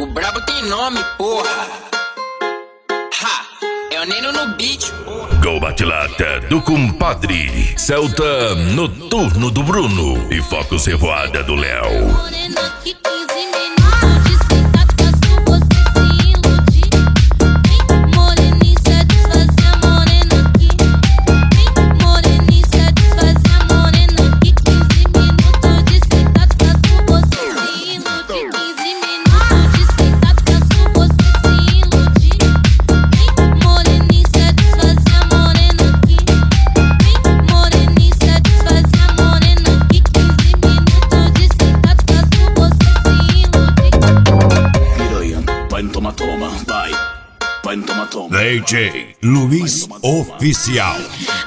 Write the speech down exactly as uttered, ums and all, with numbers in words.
brabo tem nome, porra. Ha, é o Neno no beat, porra. Gol bate-lata do compadre. Celta noturno do Bruno. E Focus Revoada do Léo. D J Luiz Oficial.